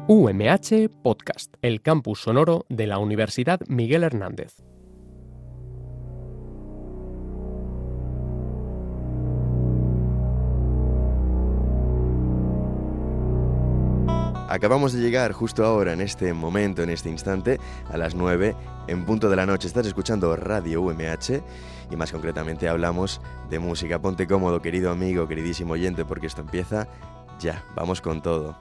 UMH Podcast, el campus sonoro de la Universidad Miguel Hernández. Acabamos de llegar justo ahora, en este momento, en este instante, a las 9, en punto de la noche. Estás escuchando Radio UMH y más concretamente hablamos de música. Ponte cómodo, querido amigo, queridísimo oyente, porque esto empieza ya. Vamos con todo.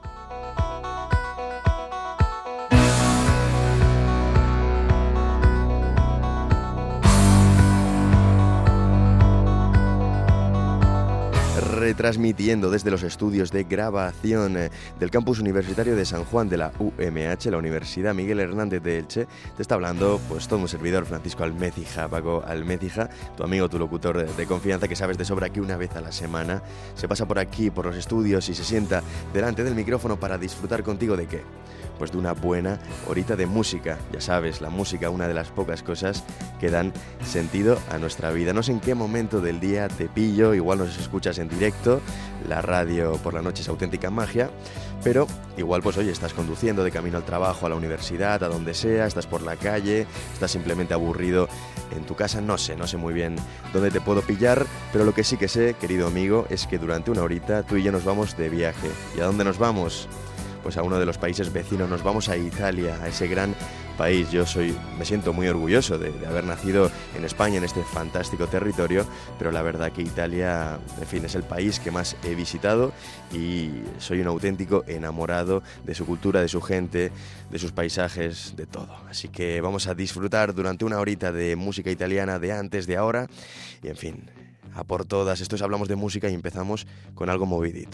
Retransmitiendo desde los estudios de grabación del campus universitario de San Juan de la UMH, la Universidad Miguel Hernández de Elche, te está hablando pues todo un servidor, Francisco Almécija, Paco Almécija, tu amigo, tu locutor de confianza, que sabes de sobra que una vez a la semana se pasa por aquí, por los estudios y se sienta delante del micrófono para disfrutar contigo ¿de qué? Pues de una buena horita de música. Ya sabes, la música, una de las pocas cosas que dan sentido a nuestra vida. No sé en qué momento del día te pillo, igual nos escuchas en directo, la radio por la noche es auténtica magia, pero igual pues oye, estás conduciendo de camino al trabajo, a la universidad, a donde sea, estás por la calle, estás simplemente aburrido en tu casa, no sé muy bien dónde te puedo pillar, pero lo que sí que sé, querido amigo, es que durante una horita tú y yo nos vamos de viaje. ¿Y a dónde nos vamos? Pues a uno de los países vecinos, nos vamos a Italia, a ese gran país. Yo me siento muy orgulloso de haber nacido en España, en este fantástico territorio, pero la verdad que Italia, en fin, es el país que más he visitado y soy un auténtico enamorado de su cultura, de su gente, de sus paisajes, de todo. Así que vamos a disfrutar durante una horita de música italiana de antes, de ahora y, en fin, a por todas. Esto es Hablamos de Música y empezamos con algo movidito.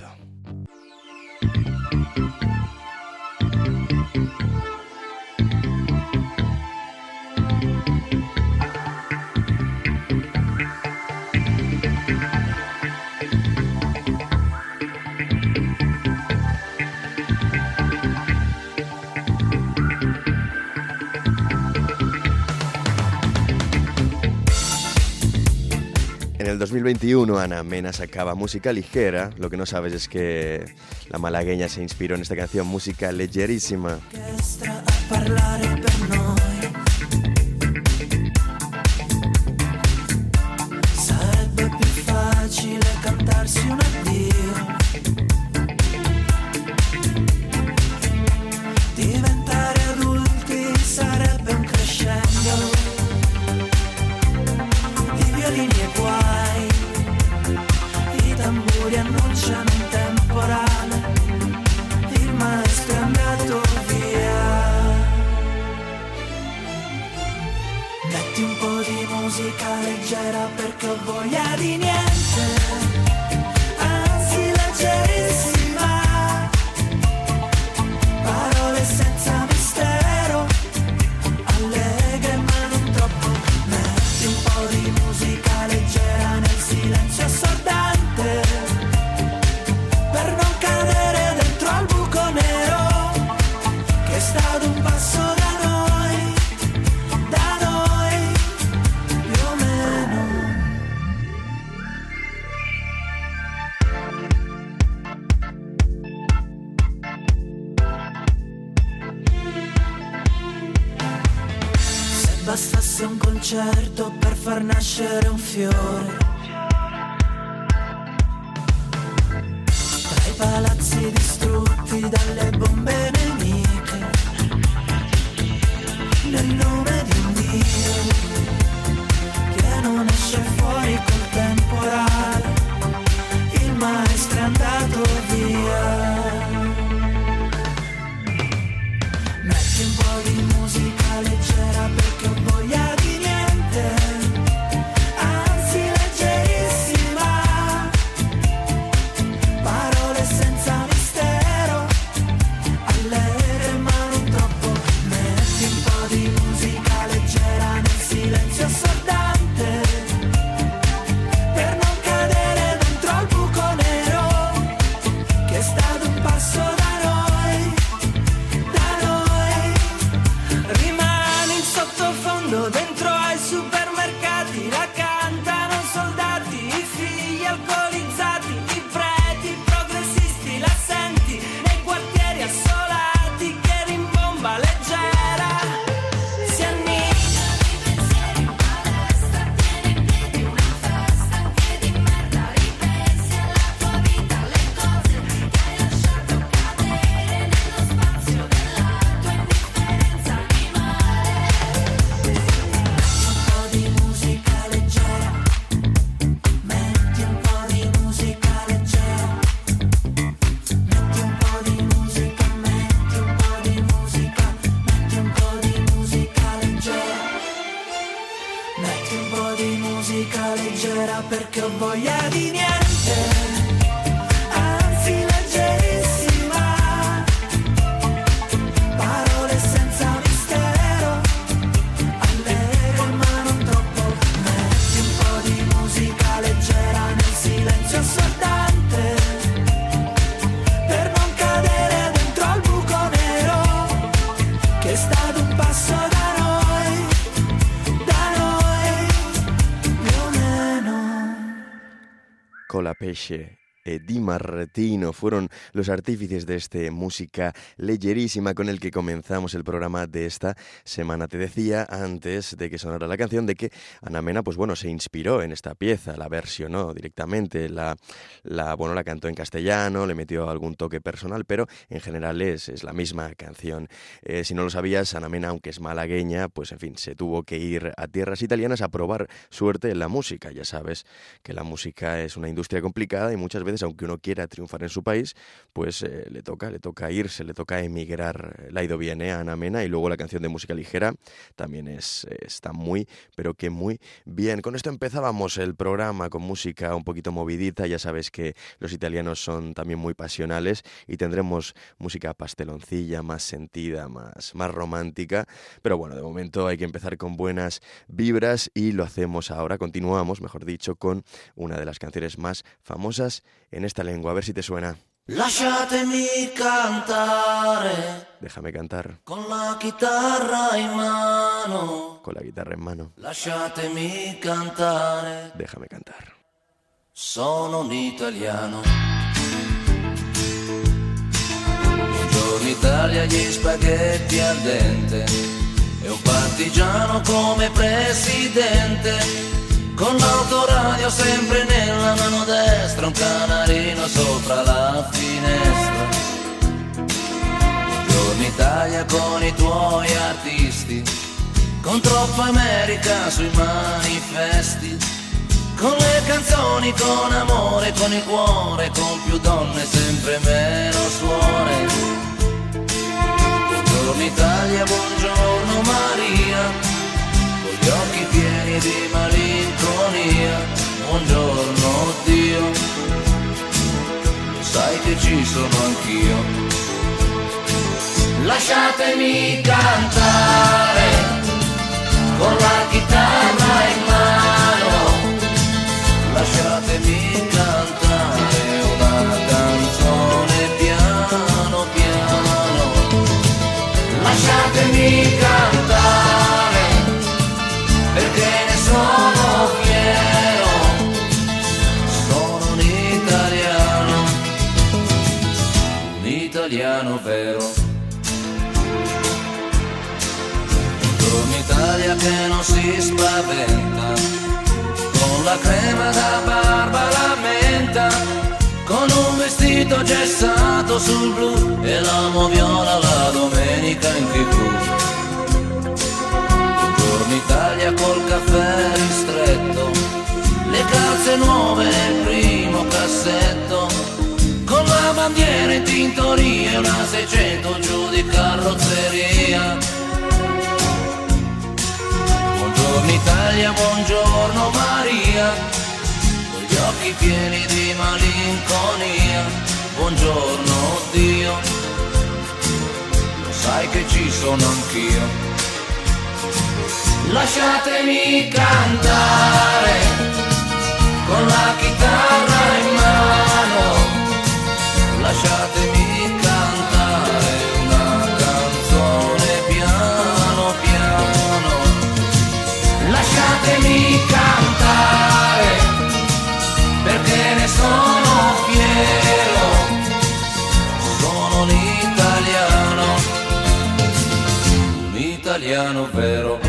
En el 2021 Ana Mena sacaba música ligera. Lo que no sabes es que la malagueña se inspiró en esta canción, música leggerissima. Sarebbe più facile cantarsi un addio, diventare adulti sarebbe un crescendo di violini e guai, i tamburi annunciano un temporale, il maestro è andato via. Metti un po' di musica leggera perché ho voglia di niente, anzi leggerissima, parole senza mistero, allegre ma non troppo. Metti un po' di musica leggera nel silenzio assordante, per non cadere dentro al buco nero che sta ad un passo da noi più o meno. Se bastasse un concerto per far nascere un fiore, tra i palazzi distrutti dalle bombe nemiche, nel nome di un Dio che non esce fuori col temporale, il maestro è andato via. Metti un po' di musica leggera perché ho voglia di niente, anzi leggerissima, parole senza mistero, Nicola Pesce e Di Martino fueron los artífices de esta música ligerísima con el que comenzamos el programa de esta semana. Te decía antes de que sonara la canción de que Ana Mena, pues bueno, se inspiró en esta pieza, la versionó directamente, la cantó en castellano, le metió algún toque personal, pero en general es la misma canción. Si no lo sabías, Ana Mena, aunque es malagueña, pues en fin, se tuvo que ir a tierras italianas a probar suerte en la música. Ya sabes que la música es una industria complicada y muchas veces, aunque uno quiera triunfar en su país, pues le toca irse, le toca emigrar. Le ha ido bien a Ana Mena, y luego la canción de música ligera también está muy, pero que muy bien. Con esto empezábamos el programa con música un poquito movidita. Ya sabes que los italianos son también muy pasionales y tendremos música pasteloncilla, más sentida, más romántica, pero bueno, de momento hay que empezar con buenas vibras y lo hacemos ahora. Continuamos, mejor dicho, con una de las canciones más famosas en esta lengua. A ver si te suena. Lasciatemi cantare. Déjame cantar. Con la chitarra in mano. Con la guitarra en mano. Lasciatemi cantare. Déjame cantar. Sono un italiano. Buongiorno Italia, gli spaghetti al dente. E un partigiano come presidente. Con l'autoradio sempre nella mano destra, un canarino sopra la finestra. Buongiorno Italia con i tuoi artisti, con troppa America sui manifesti, con le canzoni, con amore, con il cuore, con più donne, sempre meno suore. Buongiorno Italia, buongiorno Maria, gli occhi pieni di malinconia, buongiorno Dio, lo sai che ci sono anch'io. Lasciatemi cantare, con la chitarra in mano, lasciatemi cantare una canzone piano piano, lasciatemi cantare, perché ne sono fiero, sono un italiano vero. Buongiorno Italia che non si spaventa, con la crema da barba la menta, con un vestito gessato sul blu e la moviola la domenica in TV. Italia col caffè ristretto, le calze nuove nel primo cassetto, con la bandiera in tintoria e una 600 giù di carrozzeria. Buongiorno Italia, buongiorno Maria, con gli occhi pieni di malinconia, buongiorno Dio, lo sai che ci sono anch'io. Lasciatemi cantare, con la chitarra in mano, lasciatemi cantare una canzone piano piano, lasciatemi cantare, perché ne sono fiero, sono un italiano vero.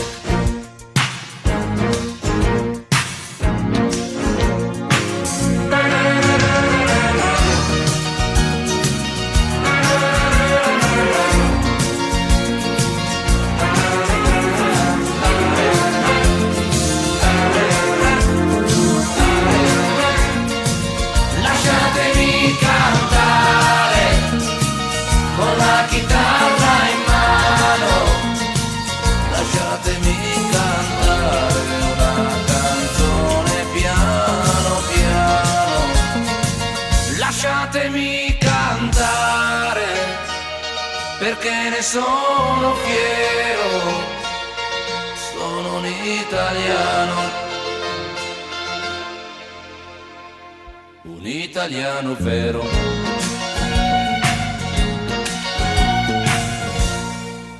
Lasciatemi cantare, perché ne sono fiero, sono un italiano vero.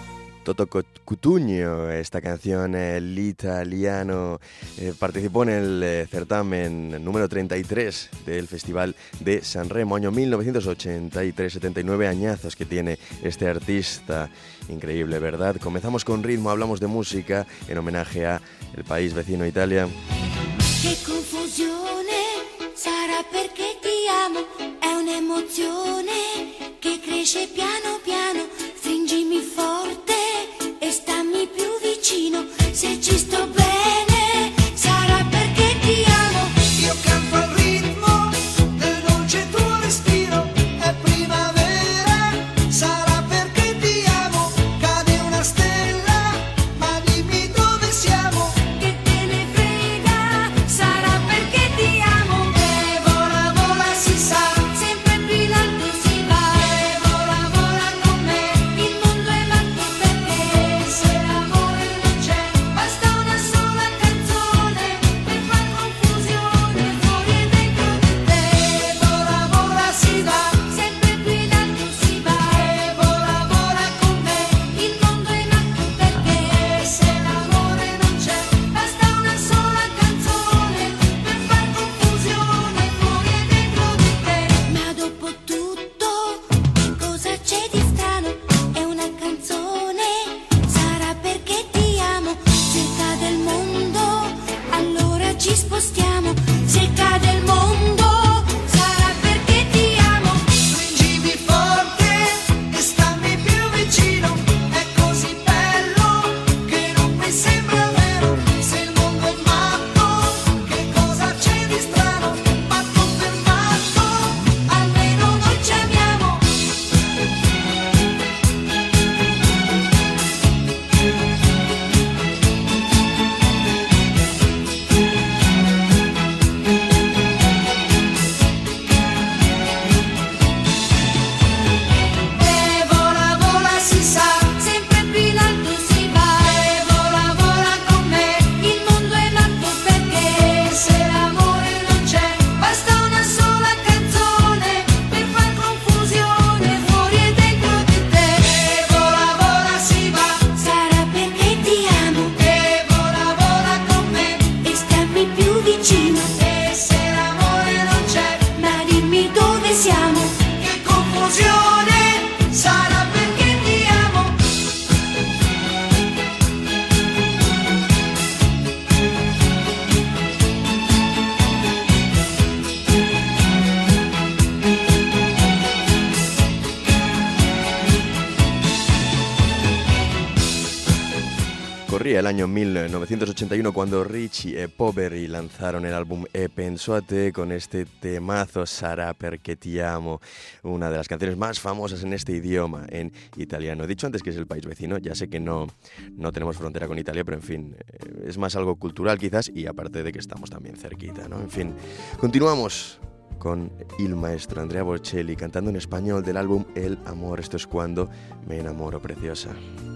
Toto Cutugno. Esta canción, l'italiano, participó en el certamen número 33 del Festival de Sanremo, año 1983, 79 añazos que tiene este artista. Increíble, ¿verdad? Comenzamos con ritmo, hablamos de música en homenaje a el país vecino Italia. Che confusione, sarà perché ti amo, è un'emozione che cresce piano piano, stringimi forte e stammi più vicino, se ci sto bene, sarà perché ti amo. Io canto al ritmo del dolce tuo respiro, è primavera, sarà perché ti amo, cade una stella, ma dimmi dove siamo. Che te ne frega, sarà perché ti amo. E vola, vola, si sa, Sempre più in alto si va. e vola, vola con me. Il mondo è matto per te. Se l'amore non c'è, Basta una sola canzone per far confusione fuori e dentro di te. e vola, vola, si va, Sempre più in alto si va. e vola, vola con me. Il mondo è matto per te. Se l'amore non c'è, Basta una sola canzone per far confusione fuori e dentro di te. Ma dopo tutto, che cosa c'è di strano? È una canzone, sarà perché ti amo. Se cade il mondo, allora ci spostiamo. Se cade il mondo, sarà perché ti amo. stringimi forte e stammi più vicino, è così bello che non mi sembra vero. Se il mondo è matto, che cosa c'è di strano? Matto per matto, almeno noi ci amiamo. E vola, vola, si sa, Sempre più in alto si va. e vola, vola con me. Il mondo è matto perché Se l'amore non c'è, basta una sola canzone per far confusione fuori e dentro di te. e vola, vola, si va, Sarà perché ti amo e vola, vola con me. e stammi più vicino. E se l'amore non c'è, Ma dimmi dove siamo. che confusione, sarà perché ti amo. Corría el año 1981 cuando Richie e Poveri lanzaron el álbum E Penso a Te con este temazo Sarà perché ti amo, una de las canciones más famosas en este idioma, en italiano. He dicho antes que es el país vecino, ya sé que no tenemos frontera con Italia, pero en fin, es más algo cultural quizás, y aparte de que estamos también cerquita, ¿no? En fin, continuamos con el maestro Andrea Bocelli cantando en español del álbum El Amor. Esto es Cuando me enamoro, preciosa.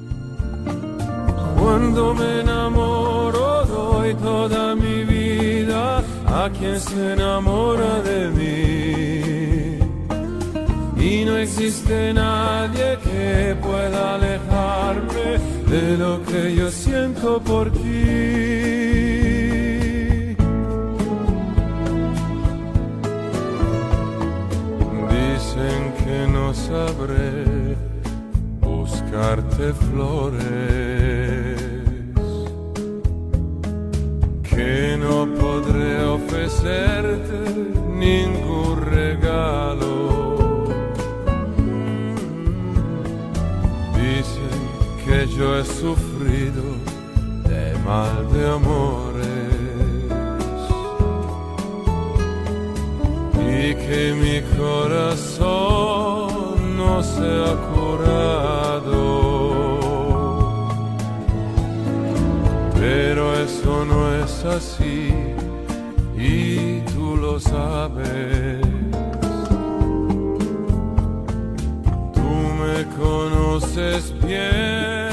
Cuando me enamoro doy toda mi vida a quien se enamora de mí. Y no existe nadie que pueda alejarme de lo que yo siento por ti. Dicen que no sabré buscarte flores, que no podré ofrecerte ningún regalo. Dicen que yo he sufrido de mal de amores y que mi corazón no se ha curado. Pero eso no es así y tú lo sabes. Tú me conoces bien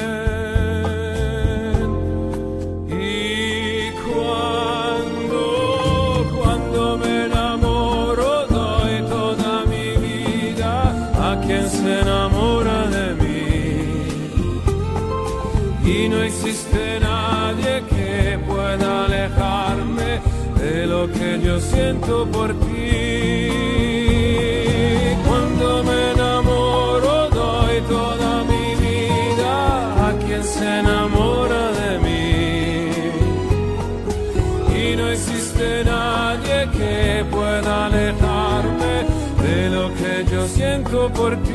y cuando me enamoro doy toda mi vida a quien se enamora de mí. y no existe nadie que pueda alejarme de lo que yo siento por ti. Cuando me enamoro doy toda mi vida a quien se enamora de mí, y no existe nadie que pueda alejarme de lo que yo siento por ti.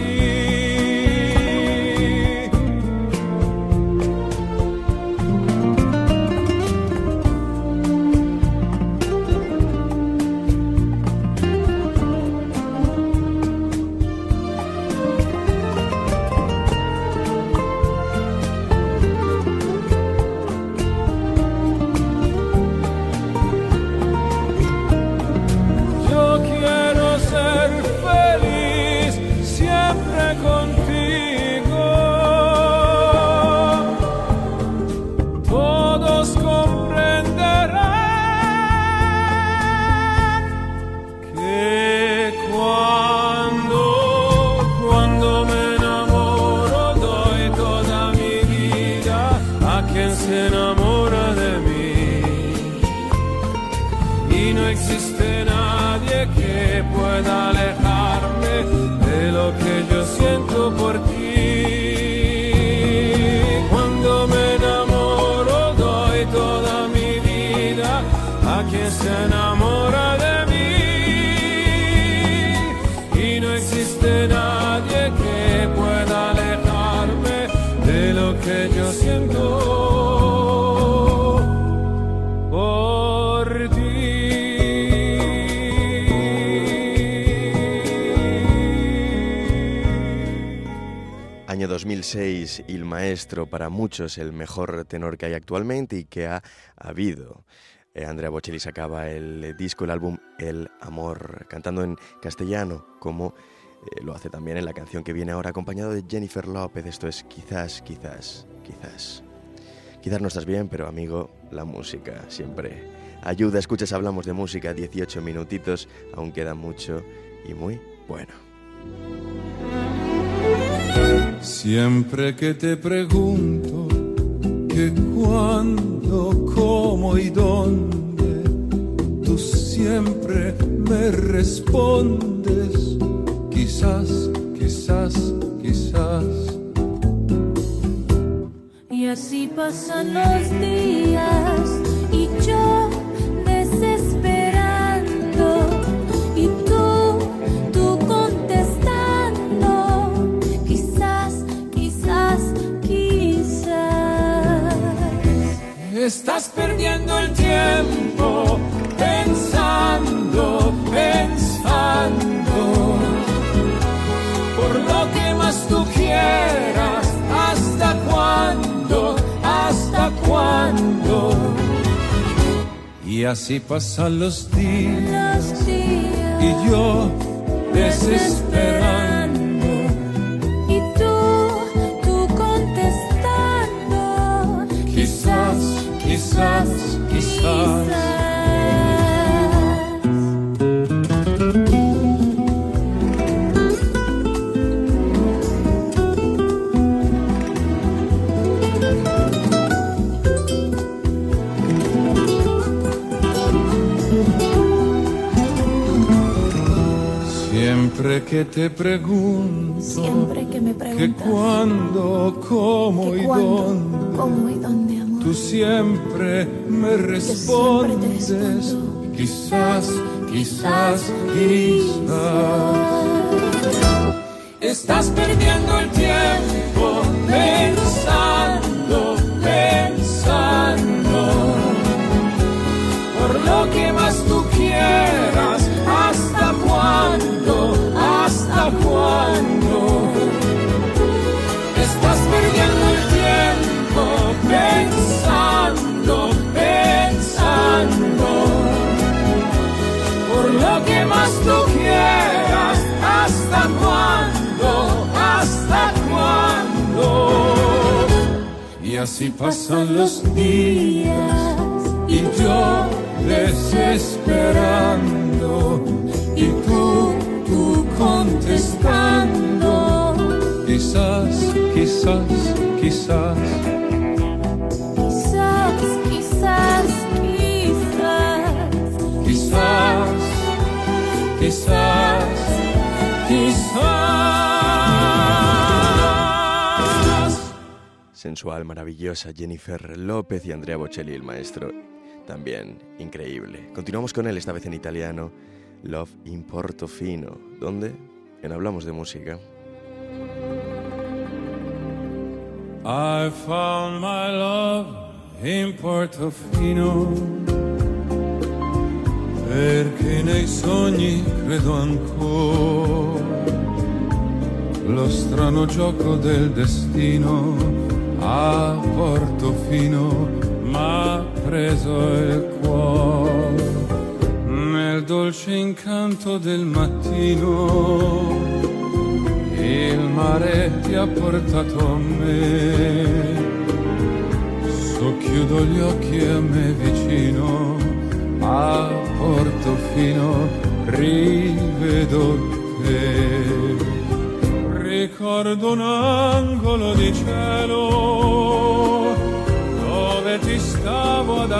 Año 2006, Il Maestro, para muchos el mejor tenor que hay actualmente y que ha habido. Andrea Bocelli sacaba el disco, el álbum El Amor, cantando en castellano, como lo hace también en la canción que viene ahora, acompañado de Jennifer López. Esto es Quizás, quizás, quizás. Quizás no estás bien, pero amigo, la música siempre ayuda. Escuchas, hablamos de música, 18 minutitos, aún queda mucho y muy bueno. Siempre que te pregunto que cuándo, cómo y dónde, tú siempre me respondes quizás, quizás, quizás. Y así pasan los días y yo desesperando y tú contestando quizás, quizás, quizás. Estás perdiendo el tiempo pensando, pensando por lo que más tú quieras. ¿Hasta cuándo? ¿Hasta cuándo? Y así pasan los días y yo desesperando y tú contestando quizás, quizás, quizás. Siempre que te pregunto, siempre que me preguntas que cuándo, cómo que y cuándo, dónde, cómo y dónde, amor, tú siempre me respondes quizás, quizás, quizás. Estás perdiendo el tiempo pensando, pensando por lo que más tú quieras. ¿Hasta cuándo? ¿Hasta cuándo? Estás perdiendo el tiempo pensando, pensando por lo que más tú quieras. ¿Hasta cuándo? ¿Hasta cuándo? Y así pasan los días y yo desesperando y tú contestando quizás, quizás, quizás. sensual, maravillosa Jennifer López y Andrea Bocelli, el maestro, también increíble. Continuamos con él, esta vez en italiano, Love in Portofino, donde en Hablamos de Música. I found my love in Portofino, perché nei sogni credo ancora, lo strano gioco del destino a Portofino m'ha preso il cuore, nel dolce incanto del mattino il mare ti ha portato a me, socchiudo gli occhi e a me vicino a Portofino rivedo te. Ricordo un angolo di cielo dove ti stavo ad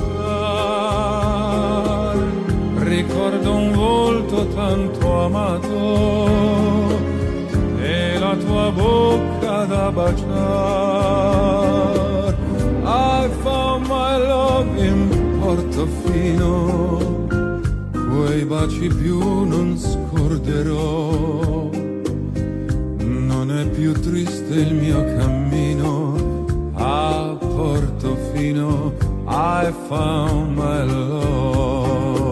aspettare, ricordo un volto tanto amato e la tua bocca da baciare. I found my love in Portofino, quei baci più non scorderò, non è più triste il mio cammino a Portofino. I found my love.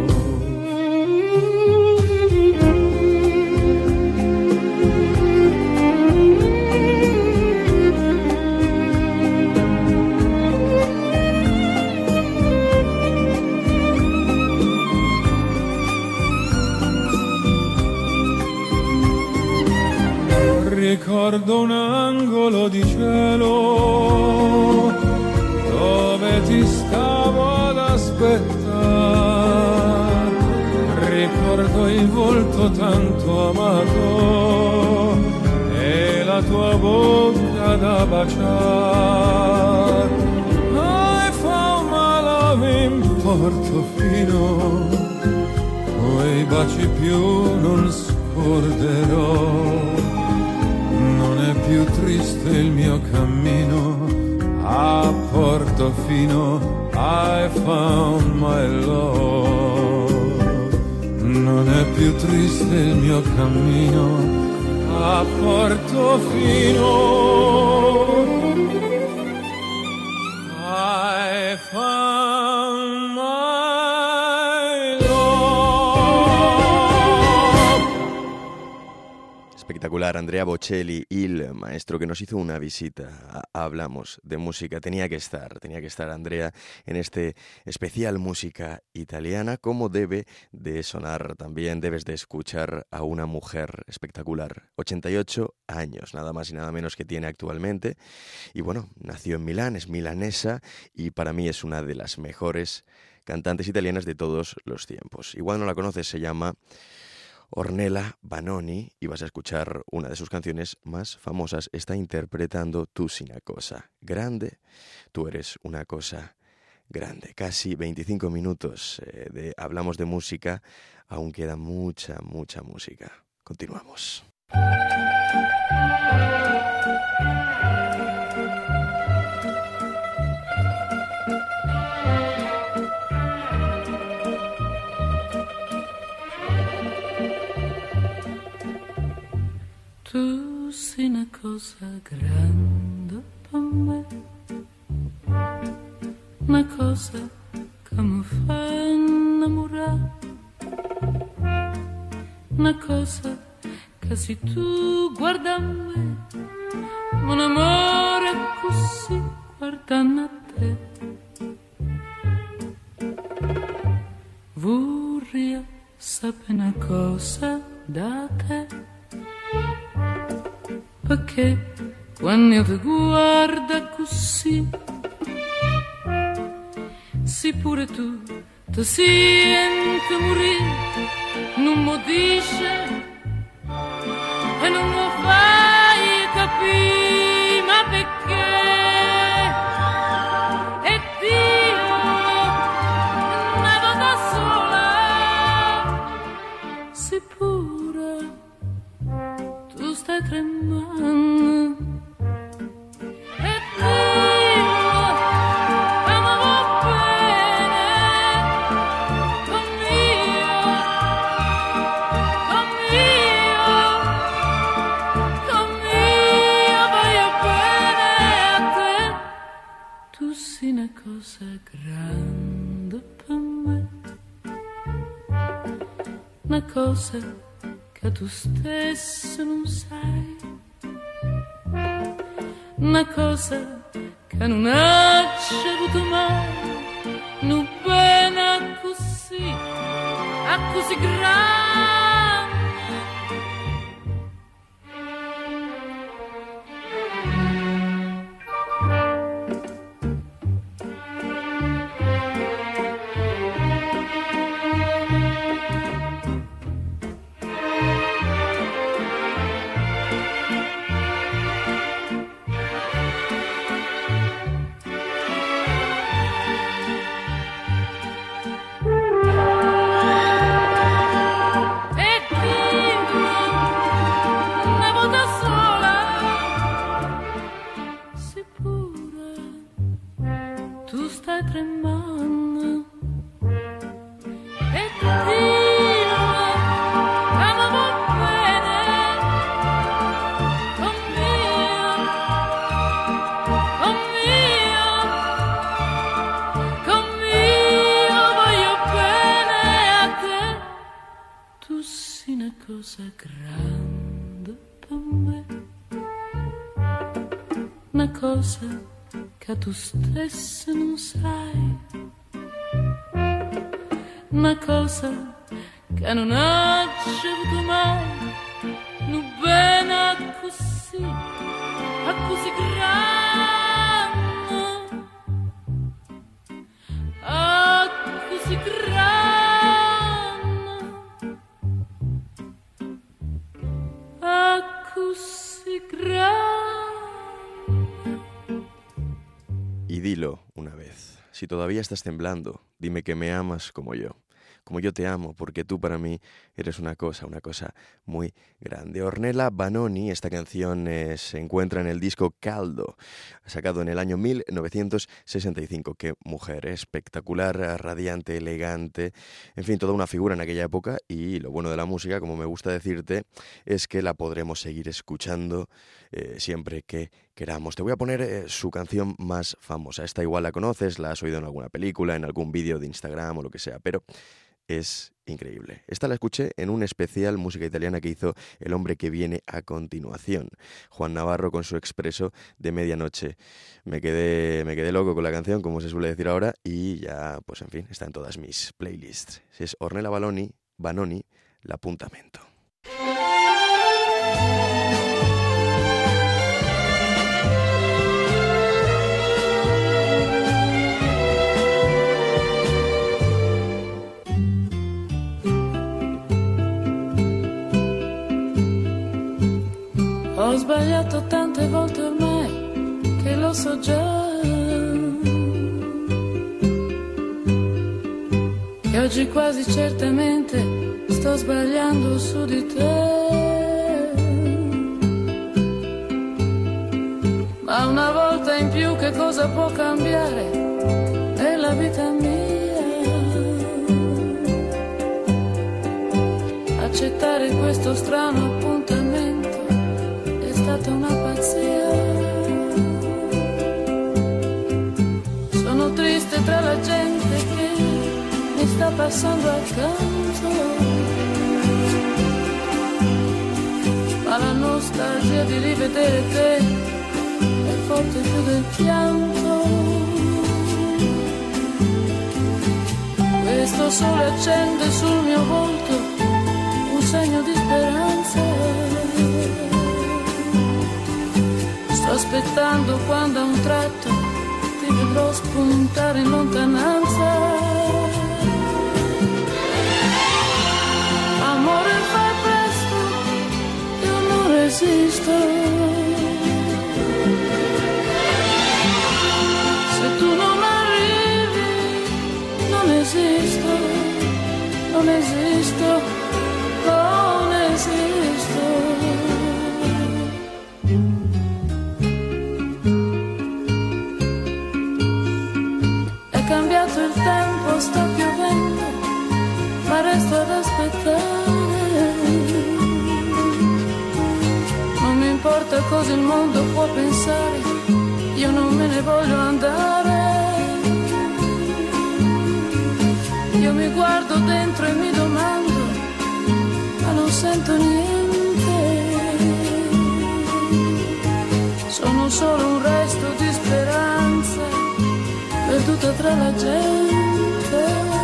Ricordo un angolo di cielo dove ti stavo ad aspettare, ricordo il volto tanto amato e la tua bocca da baciare. I found my love in Portofino, quei baci più non scorderò, non è più triste il mio cammino a Portofino. I found my love. Non è più triste il mio cammino a Portofino. I found my Espectacular, Andrea Bocelli, el maestro que nos hizo una visita a Hablamos de Música. Tenía que estar Andrea en este especial música italiana, como debe de sonar también, debes de escuchar a una mujer espectacular. 88 años, nada más y nada menos que tiene actualmente. Y bueno, nació en Milán, es milanesa y para mí es una de las mejores cantantes italianas de todos los tiempos. Igual no la conoces, se llama Ornella Vanoni y vas a escuchar una de sus canciones más famosas. Está interpretando Tu sei una cosa grande, tú eres una cosa grande. Casi 25 minutos de Hablamos de Música, aún queda mucha música. Continuamos. Tu sei una cosa grande per me, una cosa che mi fa innamorare, una cosa che se tu guarda a me, un amore così guardando a te. Vorrei sapere una cosa da te, perché quando io ti guardo così, se pure tu ti senti morire, non mi dice e non mi fai capire, ma perché? E dimmi una volta sola, se pure tu stai tremando, e cosa che tu stesso non sai, una cosa che non hai avuto mai, non pena così, a così grande. Che tu stesso non sai, una cosa che non hai avuto mai, non bene così, a così grande, a così grande, a così grande. Y dilo una vez, si todavía estás temblando, dime que me amas como yo te amo, porque tú para mí eres una cosa muy grande. Ornella Vanoni, esta canción se encuentra en el disco Caldo, sacado en el año 1965. Qué mujer, espectacular, radiante, elegante, en fin, toda una figura en aquella época. Y lo bueno de la música, como me gusta decirte, es que la podremos seguir escuchando siempre que queramos. Te voy a poner su canción más famosa. Esta igual la conoces, la has oído en alguna película, en algún vídeo de Instagram o lo que sea, pero es increíble. Esta la escuché en un especial música italiana que hizo el hombre que viene a continuación, Juan Navarro, con su Expreso de medianoche. Me quedé loco con la canción, como se suele decir ahora, y ya, pues en fin, está en todas mis playlists. Es Ornella Vanoni, L'appuntamento. Ho sbagliato tante volte ormai che lo so già, e oggi quasi certamente sto sbagliando su di te. Ma una volta in più che cosa può cambiare nella vita mia? Accettare questo strano appuntamento è stata una pazzia. Sono triste tra la gente che mi sta passando accanto, ma la nostalgia di rivedere te è forte più del pianto. Questo sole accende sul mio volto un segno di speranza. Sto aspettando quando a un tratto ti vedrò spuntare in lontananza. Amore, fai presto, io non resisto. Se tu non arrivi, non esisto, non esisto, non esisto. Cambiato il tempo, sta piovendo, ma resto ad aspettare. Non mi importa cosa il mondo può pensare, io non me ne voglio andare. Io mi guardo dentro e mi domando sento niente, sono solo un resto di speranza perduta tra la gente.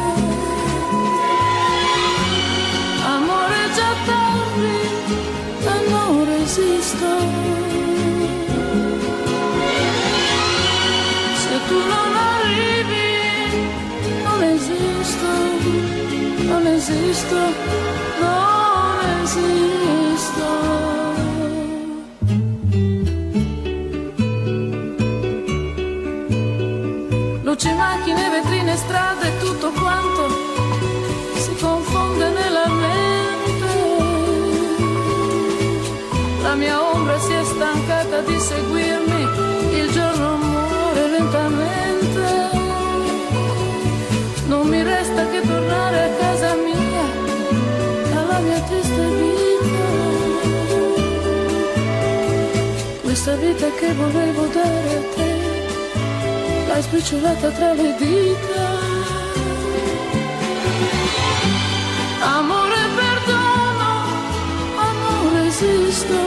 Amore già tardi, ma non resisto. Se tu non arrivi, non esisto, non esisto, non esisto. Luci, macchine, vetrine, strade, tutto quanto si confonde nella mente. La mia ombra si è stancata di seguirmi, il giorno muore lentamente. Non mi resta che tornare a casa mia, alla mia triste vita. Questa vita che volevo dare a te, l'hai spicciolata tra le dita. Amore, perdono, ma non resisto.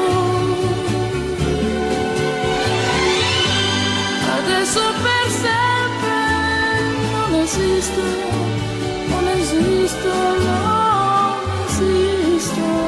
Adesso per sempre non esisto, non esisto, non esisto.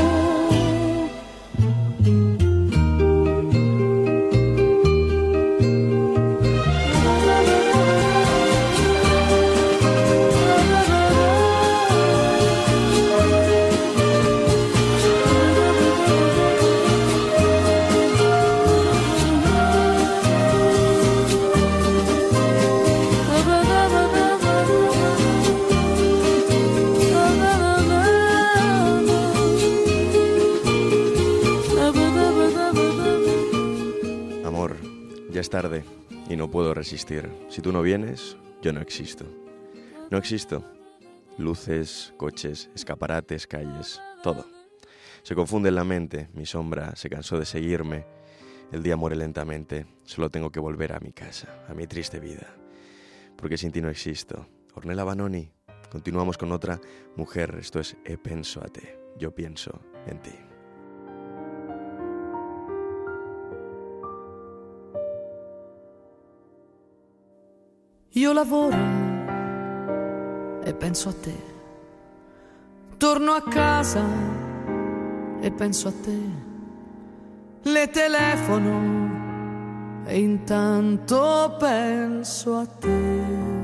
Ya es tarde y no puedo resistir. Si tú no vienes, yo no existo. No existo. Luces, coches, escaparates, calles, todo. Se confunde en la mente, mi sombra se cansó de seguirme. El día muere lentamente, solo tengo que volver a mi casa, a mi triste vida. Porque sin ti no existo. Ornella Vanoni, continuamos con otra mujer. Esto es E penso a te, yo pienso en ti. Io lavoro e penso a te, torno a casa e penso a te, le telefono e intanto penso a te.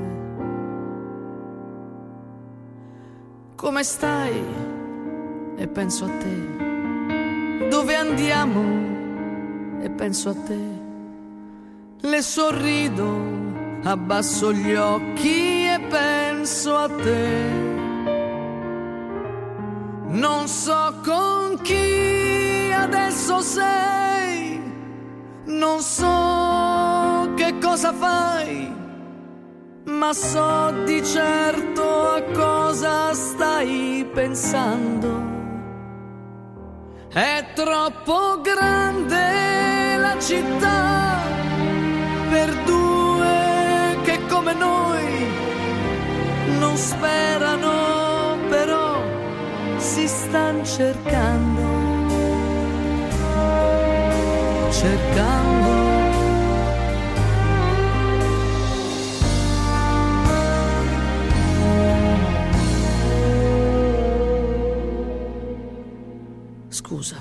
Come stai? E penso a te. Dove andiamo? E penso a te. Le sorrido, abbasso gli occhi e penso a te. Non so con chi adesso sei, non so che cosa fai, ma so di certo a cosa stai pensando. È troppo grande la città per due che come noi non sperano, però si stan cercando, cercando. Scusa,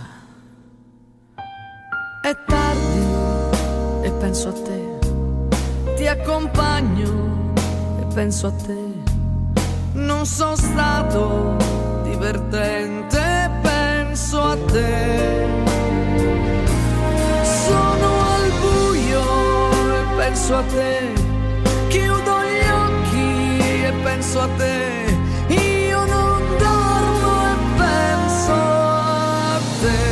è tardi e penso a te, ti accompagno e penso a te. Non sono stato divertente, penso a te. Sono al buio e penso a te. Chiudo gli occhi e penso a te. Io non dormo e penso a te.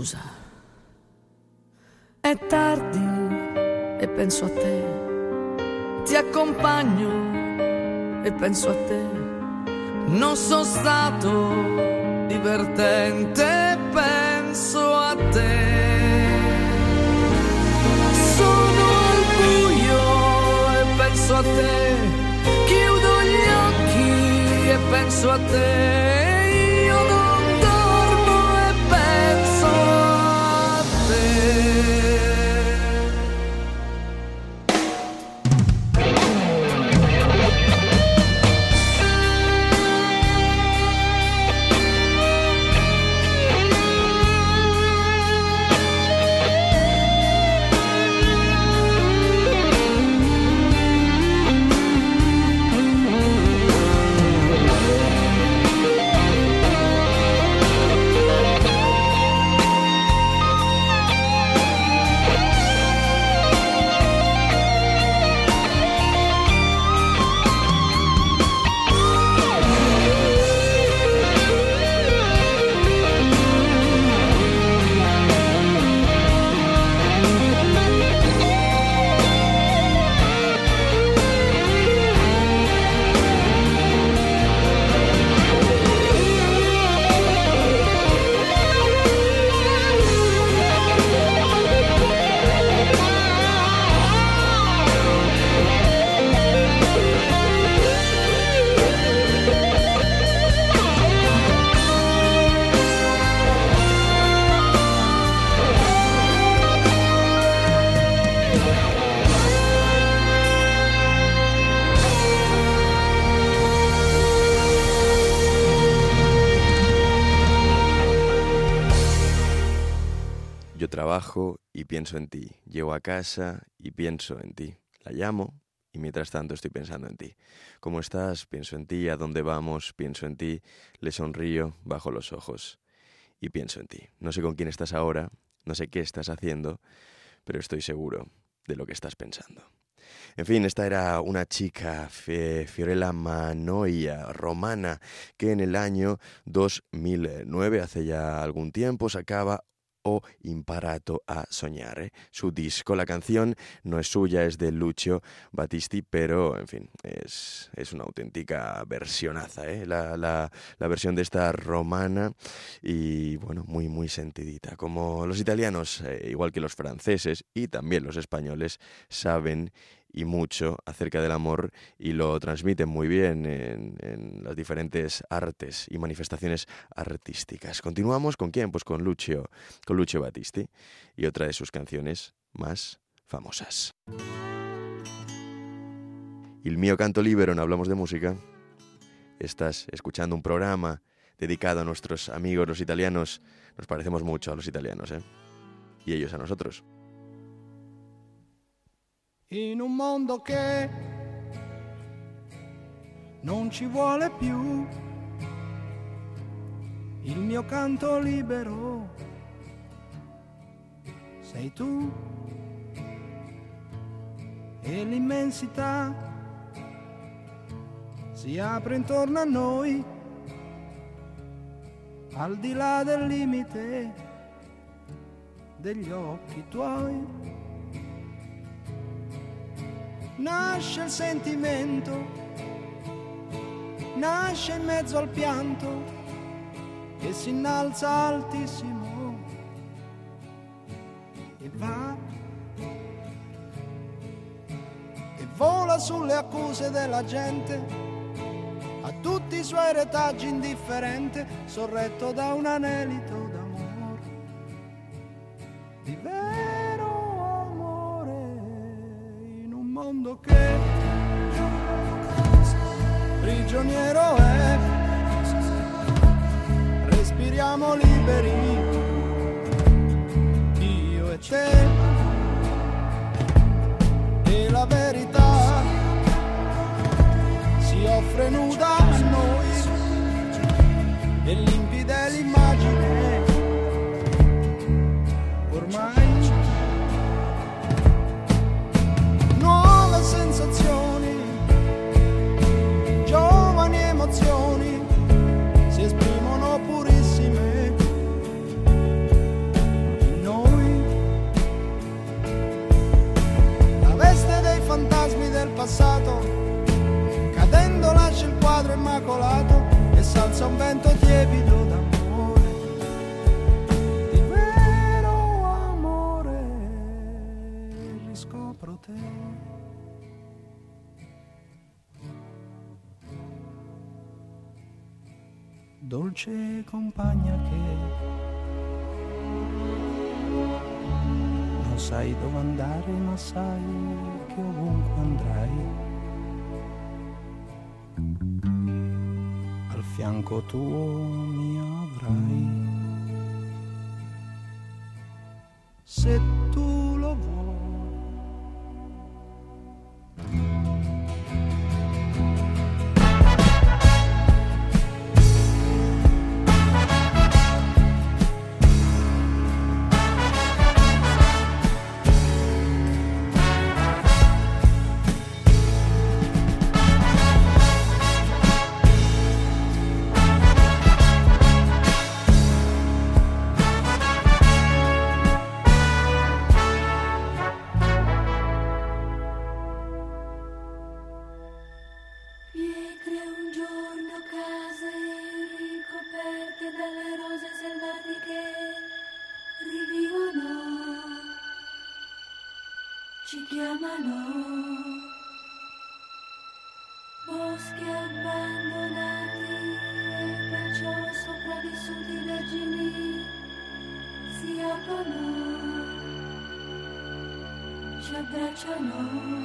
scusa, è tardi e penso a te, ti accompagno e penso a te, non sono stato divertente, penso a te. Sono al buio e penso a te, chiudo gli occhi e penso a te. Trabajo y pienso en ti. Llego a casa y pienso en ti. La llamo y mientras tanto estoy pensando en ti. ¿Cómo estás? Pienso en ti. ¿A dónde vamos? Pienso en ti. Le sonrío, bajo los ojos y pienso en ti. No sé con quién estás ahora, no sé qué estás haciendo, pero estoy seguro de lo que estás pensando. En fin, esta era una chica, Fiorella Mannoia, romana, que en el año 2009, hace ya algún tiempo, sacaba Ho imparato a sognare, su disco. La canción no es suya, es de Lucio Battisti, pero, en fin, es una auténtica versionaza, ¿eh? La versión de esta romana y, bueno, muy, muy sentidita. Como los italianos, igual que los franceses y también los españoles, saben y mucho acerca del amor y lo transmiten muy bien en las diferentes artes y manifestaciones artísticas. Continuamos ¿con quién? Pues con Lucio Battisti y otra de sus canciones más famosas. Il mio canto libero, no hablamos de música. Estás escuchando un programa dedicado a nuestros amigos los italianos. Nos parecemos mucho a los italianos, ¿eh? Y ellos a nosotros. In un mondo che non ci vuole più, il mio canto libero sei tu, e l'immensità si apre intorno a noi, al di là del limite degli occhi tuoi. Nasce il sentimento, nasce in mezzo al pianto che si innalza altissimo e va e vola sulle accuse della gente, a tutti i suoi retaggi indifferente, sorretto da un anelito d'amore, di vero mondo che prigioniero è, respiriamo liberi, io e te, e la verità si offre nuda a noi, e limpida è l'immagine, ormai sensazioni, giovani emozioni si esprimono purissime immacolato e s'alza un vento tiepido d'amore, di vero amore, riscopro te. Dolce compagna che non sai dove andare, ma sai che ovunque andrai, al fianco tuo mi avrai, se tu lo vuoi. Ci chiamano boschi abbandonati e perciò sopravvissuti vergini si aprono, ci abbracciano.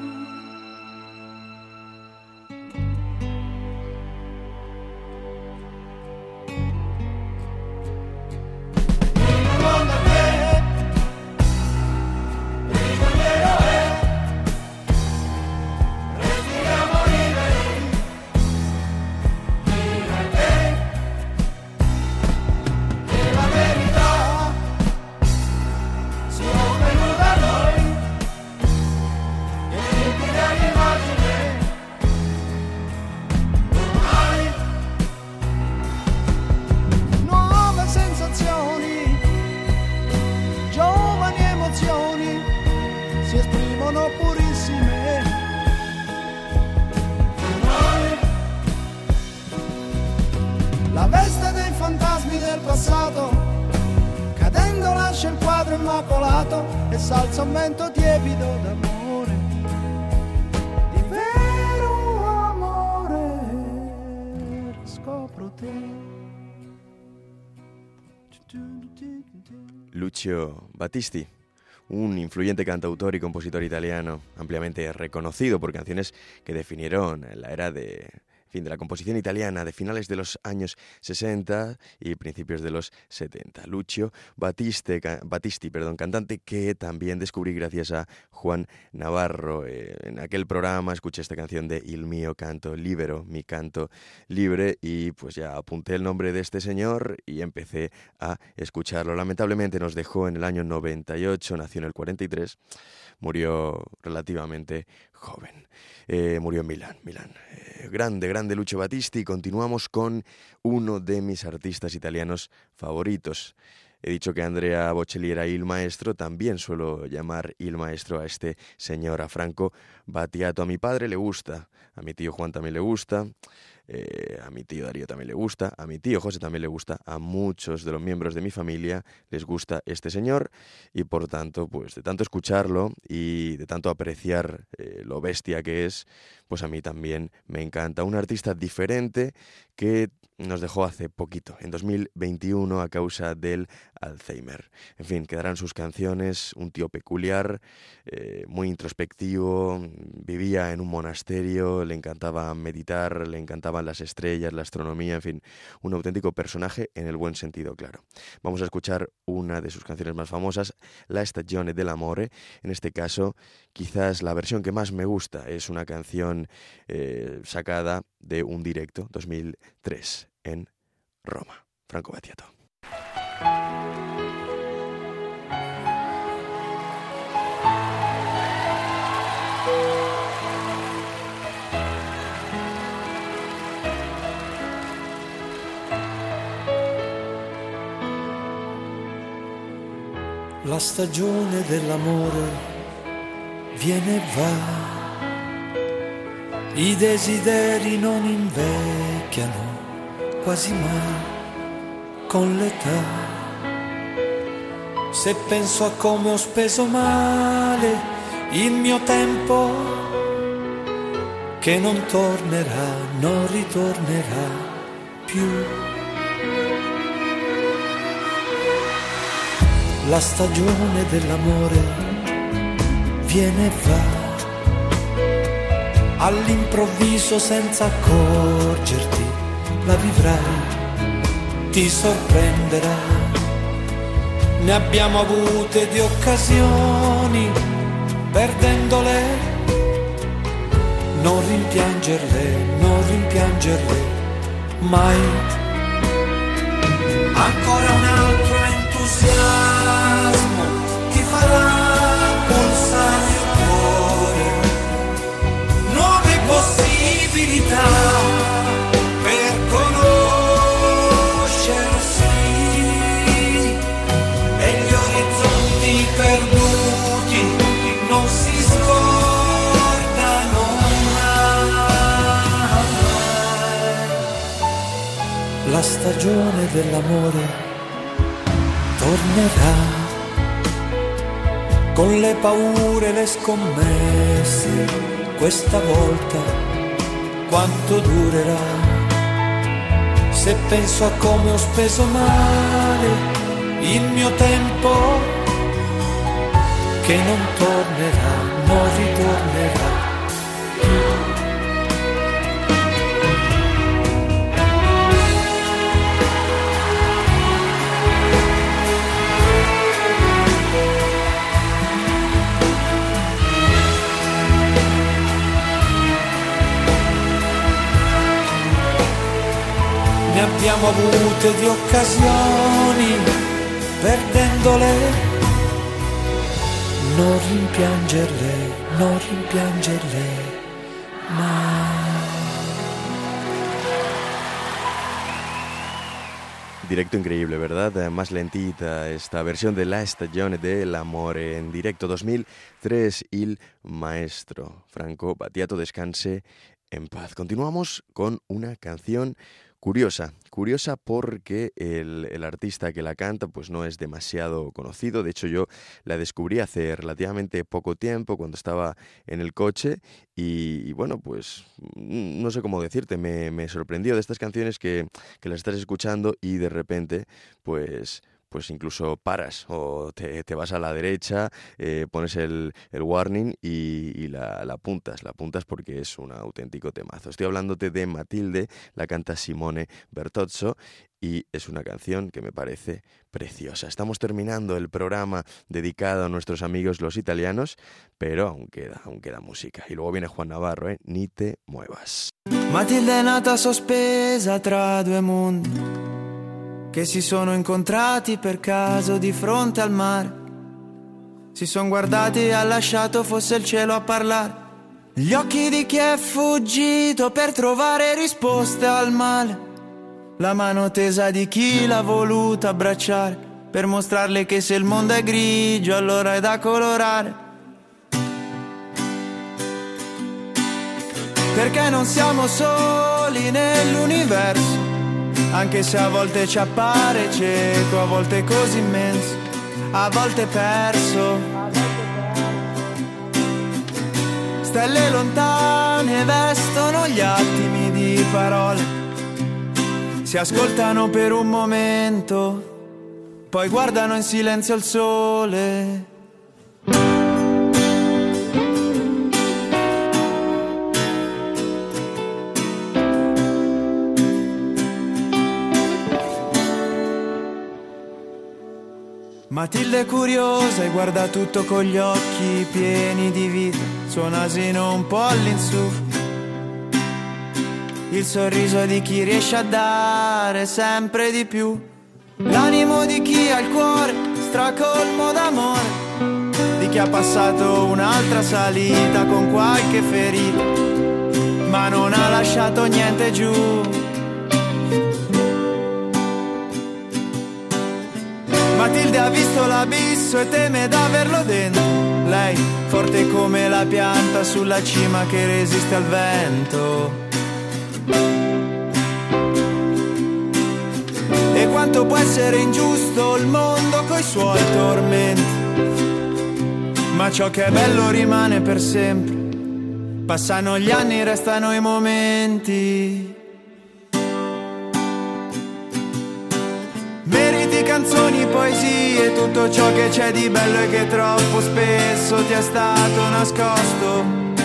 E s'alza un vento tiepido d'amore, di vero amore, riscopro te. Lucio Battisti, un influyente cantautor y compositor italiano, ampliamente reconocido por canciones que definieron la era de la composición italiana de finales de los años 60 y principios de los 70. Lucio Battisti, cantante que también descubrí gracias a Juan Navarro. En aquel programa escuché esta canción de Il mio canto libero, mi canto libre, y pues ya apunté el nombre de este señor y empecé a escucharlo. Lamentablemente nos dejó en el año 98, nació en el 43, murió relativamente joven. Murió en Milán. Grande Lucio Battisti. Continuamos con uno de mis artistas italianos favoritos. He dicho que Andrea Bocelli era il maestro, también suelo llamar il maestro a este señor, a Franco Battiato. A mi padre le gusta, a mi tío Juan también le gusta, a mi tío Darío también le gusta, a mi tío José también le gusta, a muchos de los miembros de mi familia les gusta este señor y por tanto, pues de tanto escucharlo y de tanto apreciar lo bestia que es, pues a mí también me encanta. Un artista diferente que nos dejó hace poquito, en 2021, a causa del Alzheimer. En fin, quedarán sus canciones, un tío peculiar, muy introspectivo, vivía en un monasterio, le encantaba meditar, le encantaban las estrellas, la astronomía, en fin, un auténtico personaje en el buen sentido, claro. Vamos a escuchar una de sus canciones más famosas, La stagione dell'amore. En este caso, quizás la versión que más me gusta es una canción sacada de un directo 2003 en Roma. Franco Battiato. La stagione dell'amore viene e va, I desideri non invecchiano quasi mai con l'età. Se penso a come ho speso male il mio tempo, che non tornerà, non ritornerà più. La stagione dell'amore viene e va all'improvviso senza accorgerti, la vivrai, ti sorprenderà. Ne abbiamo avute di occasioni, perdendole, non rimpiangerle mai. Ancora un altro entusiasmo ti farà pulsare il cuore, nuove possibilità per conoscersi e gli orizzonti perduti non si scordano mai. La stagione dell'amore tornerà con le paure, le scommesse, questa volta quanto durerà? Se penso a come ho speso male il mio tempo, che non tornerà, non ritornerà più. Ne abbiamo avute di occasioni, perdendole, non rimpiangerle mai. Directo increíble, ¿verdad? Más lentita esta versión de La Stagione dell'Amore en directo 2003, Il Maestro Franco Battiato, descanse en paz. Continuamos con una canción curiosa porque el artista que la canta pues no es demasiado conocido. De hecho, yo la descubrí hace relativamente poco tiempo cuando estaba en el coche y bueno, pues no sé cómo decirte, me sorprendió de estas canciones que las estás escuchando y de repente pues incluso paras o te vas a la derecha, pones el warning y la apuntas porque es un auténtico temazo. Estoy hablándote de Matilde, la canta Simone Bertozzo y es una canción que me parece preciosa. Estamos terminando el programa dedicado a nuestros amigos los italianos, pero aún queda música. Y luego viene Juan Navarro, Ni te muevas. Matilde è nata sospesa tra due mondi che si sono incontrati per caso di fronte al mare. Si son guardati e ha lasciato fosse il cielo a parlare. Gli occhi di chi è fuggito per trovare risposte al male. La mano tesa di chi l'ha voluta abbracciare per mostrarle che se il mondo è grigio allora è da colorare. Perché non siamo soli nell'universo, anche se a volte ci appare cieco, a volte così immenso, a volte perso. Stelle lontane vestono gli attimi di parole, si ascoltano per un momento, poi guardano in silenzio il sole. Matilde è curiosa e guarda tutto con gli occhi pieni di vita, suo nasino un po' all'insù, il sorriso di chi riesce a dare sempre di più, l'animo di chi ha il cuore stracolmo d'amore, di chi ha passato un'altra salita con qualche ferita, ma non ha lasciato niente giù. Matilde ha visto l'abisso e teme d'averlo dentro. Lei, forte come la pianta sulla cima che resiste al vento. E quanto può essere ingiusto il mondo coi suoi tormenti. Ma ciò che è bello rimane per sempre. Passano gli anni, restano i momenti. Meriti canzoni, poesie, tutto ciò che c'è di bello e che troppo spesso ti è stato nascosto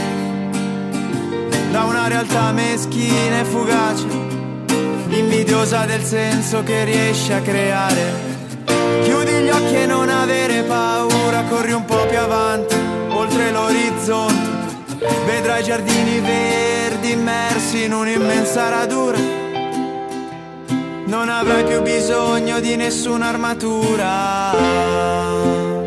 da una realtà meschina e fugace, invidiosa del senso che riesci a creare. Chiudi gli occhi e non avere paura, corri un po' più avanti, oltre l'orizzonte. Vedrai giardini verdi immersi in un'immensa radura. Non avrai più bisogno di nessuna armatura.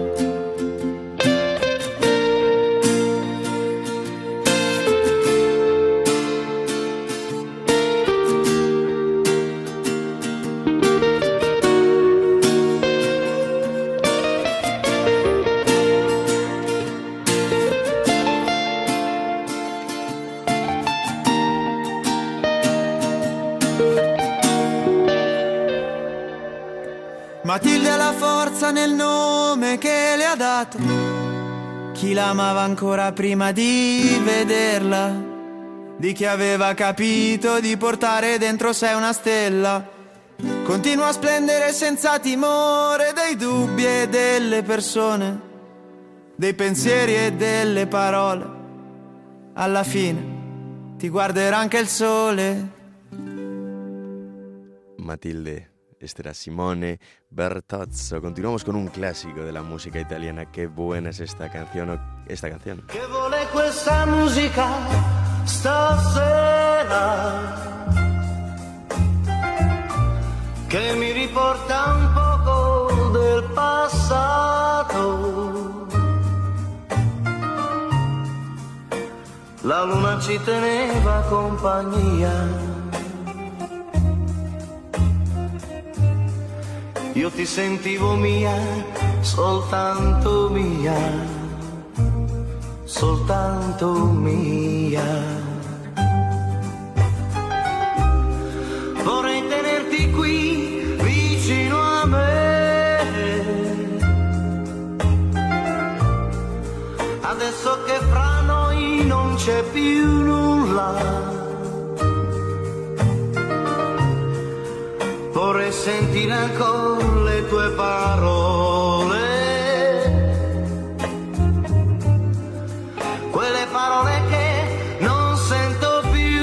Matilde ha la forza nel nome che le ha dato. Chi l'amava ancora prima di vederla, di chi aveva capito di portare dentro sé una stella. Continua a splendere senza timore dei dubbi e delle persone, dei pensieri e delle parole. Alla fine ti guarderà anche il sole. Matilde. Este era Simone Bertozzo. Continuamos con un clásico de la música italiana. Qué buena es esta canción. Che vuole questa musica stasera, che mi riporta un poco del passato. La luna ci teneva compagnia. Io ti sentivo mia, soltanto mia, soltanto mia. Vorrei tenerti qui vicino a me, adesso che fra noi non c'è più nulla. Vorrei sentire ancora le tue parole, quelle parole che non sento più.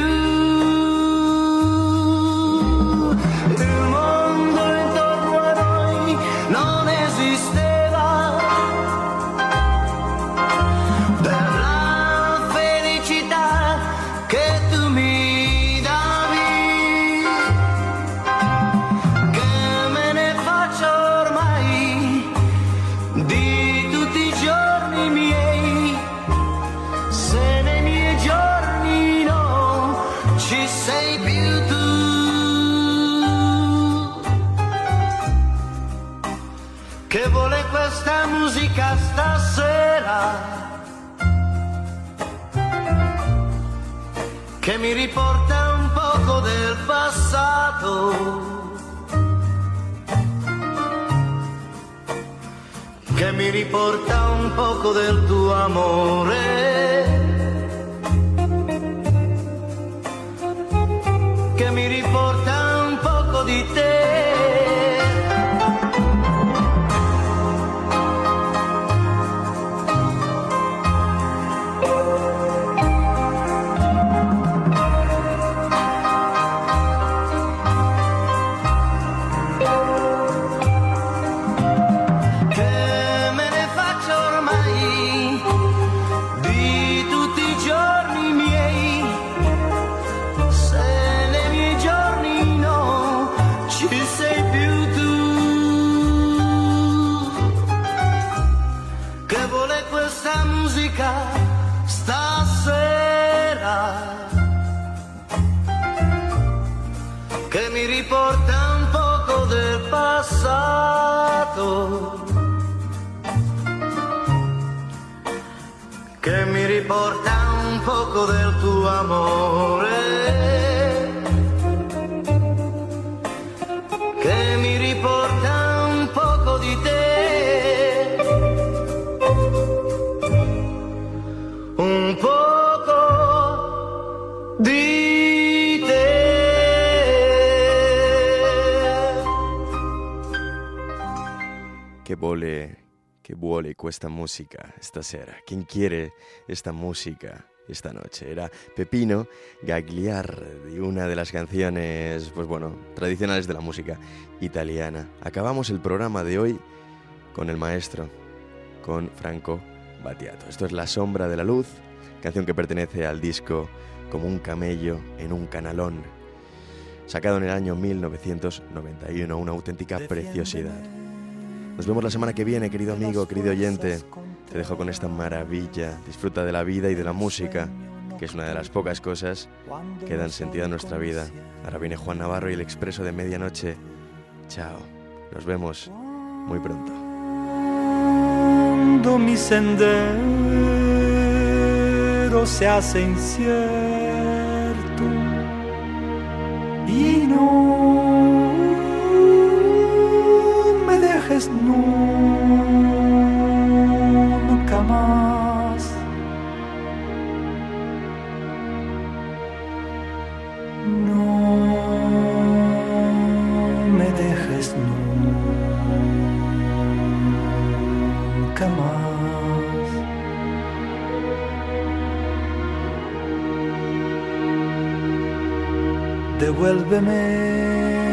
Il mondo intorno a noi non esisteva, per la felicità che tu mi davi. Che vuole questa musica stasera, che mi riporta un poco del passato, che mi riporta un poco del tuo amore, che mi riporta un poco di te. Stasera, che mi riporta un poco del passato, trovato che mi riporta un poco del tuo amore, che mi riporta un poco di te, un poco di te. Che vuole questa musica stasera? ¿Quién quiere esta música esta noche? Era Peppino Gagliardi, una de las canciones, pues bueno, tradicionales de la música italiana. Acabamos el programa de hoy con el maestro, con Franco Battiato. Esto es La sombra de la luz, canción que pertenece al disco Como un camello en un canalón, sacado en el año 1991, una auténtica preciosidad. Nos vemos la semana que viene, querido amigo, querido oyente. Te dejo con esta maravilla. Disfruta de la vida y de la música, que es una de las pocas cosas que dan sentido a nuestra vida. Ahora viene Juan Navarro y el Expreso de Medianoche. Chao. Nos vemos muy pronto. Cuando mi sendero se hace incierto y no me dejes nunca más. No me dejes nunca más. Devuélveme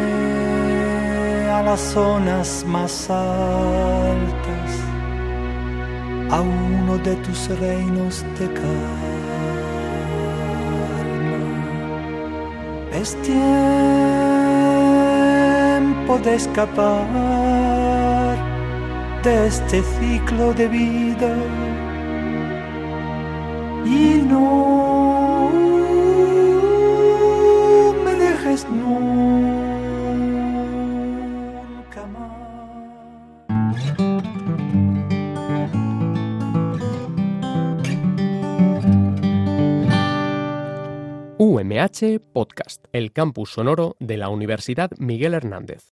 a las zonas más altas, a uno de tus reinos de calma. Es tiempo de escapar de este ciclo de vida y no me dejes nunca más. UMH Podcast, el campus sonoro de la Universidad Miguel Hernández.